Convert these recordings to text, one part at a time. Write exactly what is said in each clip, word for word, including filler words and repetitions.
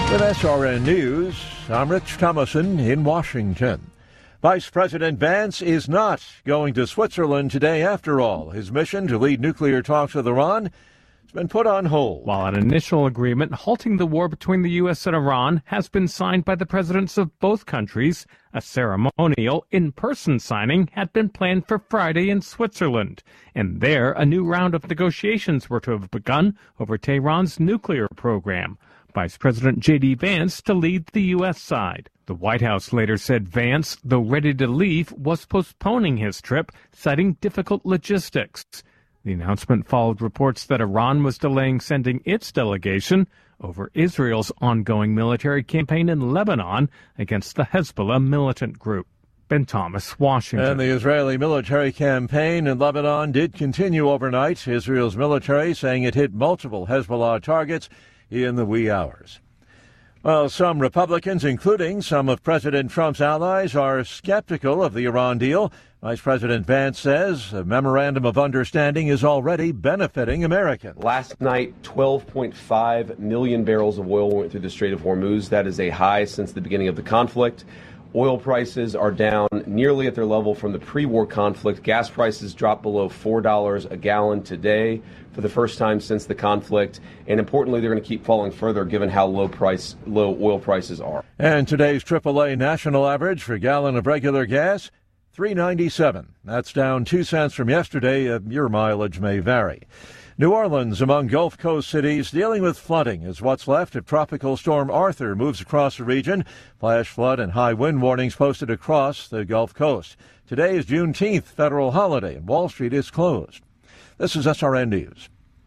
With S R N News, I'm Rich Thomason in Washington. Vice President Vance is not going to Switzerland today after all. His mission to lead nuclear talks with Iran has been put on hold. While an initial agreement halting the war between the U S and Iran has been signed by the presidents of both countries, a ceremonial in-person signing had been planned for Friday in Switzerland. And there, a new round of negotiations were to have begun over Tehran's nuclear program. Vice President J D. Vance to lead the U S side. The White House later said Vance, though ready to leave, was postponing his trip, citing difficult logistics. The announcement followed reports that Iran was delaying sending its delegation over Israel's ongoing military campaign in Lebanon against the Hezbollah militant group. Ben Thomas, Washington. And the Israeli military campaign in Lebanon did continue overnight. Israel's military saying it hit multiple Hezbollah targets in the wee hours. Well, some Republicans, including some of President Trump's allies, are skeptical of the Iran deal. Vice President Vance says a memorandum of understanding is already benefiting Americans. Last night, twelve point five million barrels of oil went through the Strait of Hormuz. That is a high since the beginning of the conflict. Oil prices are down nearly at their level from the pre-war conflict. Gas prices dropped below four dollars a gallon today for the first time since the conflict. And importantly, they're going to keep falling further given how low price, low oil prices are. And today's triple A national average for a gallon of regular gas, three ninety-seven. That's down two cents from yesterday. Uh, your mileage may vary. New Orleans, among Gulf Coast cities, dealing with flooding as what's left of Tropical Storm Arthur moves across the region. Flash flood and high wind warnings posted across the Gulf Coast. Today is Juneteenth, federal holiday, and Wall Street is closed. This is S R N News.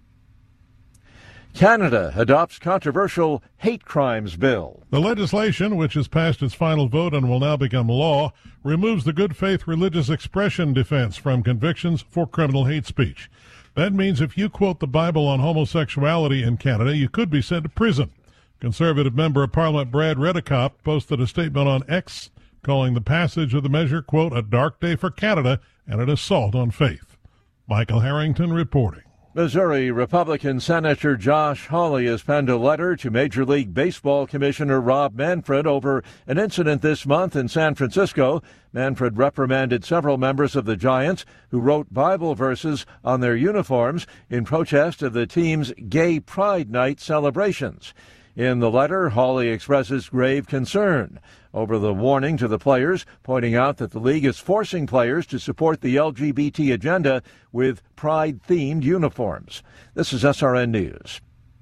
Canada adopts controversial hate crimes bill. The legislation, which has passed its final vote and will now become law, removes the good faith religious expression defense from convictions for criminal hate speech. That means if you quote the Bible on homosexuality in Canada, you could be sent to prison. Conservative Member of Parliament Brad Redekop posted a statement on X calling the passage of the measure, quote, a dark day for Canada and an assault on faith. Michael Harrington reporting. Missouri Republican Senator Josh Hawley has penned a letter to Major League Baseball Commissioner Rob Manfred over an incident this month in San Francisco. Manfred reprimanded several members of the Giants who wrote Bible verses on their uniforms in protest of the team's Gay Pride Night celebrations. In the letter, Hawley expresses grave concern over the warning to the players, pointing out that the league is forcing players to support the L G B T agenda with pride-themed uniforms. This is S R N News.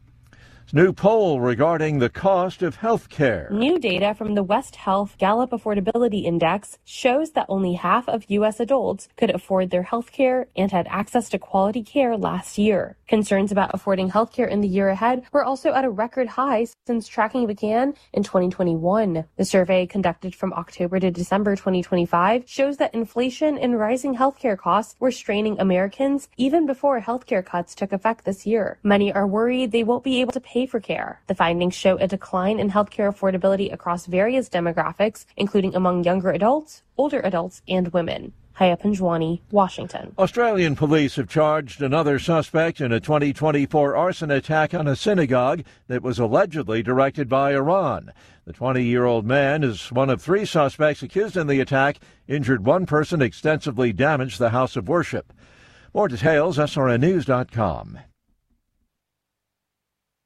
New poll regarding the cost of health care. New data from the West Health Gallup Affordability Index shows that only half of U S adults could afford their health care and had access to quality care last year. Concerns about affording health care in the year ahead were also at a record high since tracking began in twenty twenty-one. The survey conducted from October to December twenty twenty-five shows that inflation and rising health care costs were straining Americans even before health care cuts took effect this year. Many are worried they won't be able to pay for care. The findings show a decline in healthcare affordability across various demographics, including among younger adults, older adults, and women. Haya Panjwani, Washington. Australian police have charged another suspect in a twenty twenty-four arson attack on a synagogue that was allegedly directed by Iran. The twenty-year-old man is one of three suspects accused in the attack, injured one person, extensively damaged the house of worship. More details, S R N news dot com.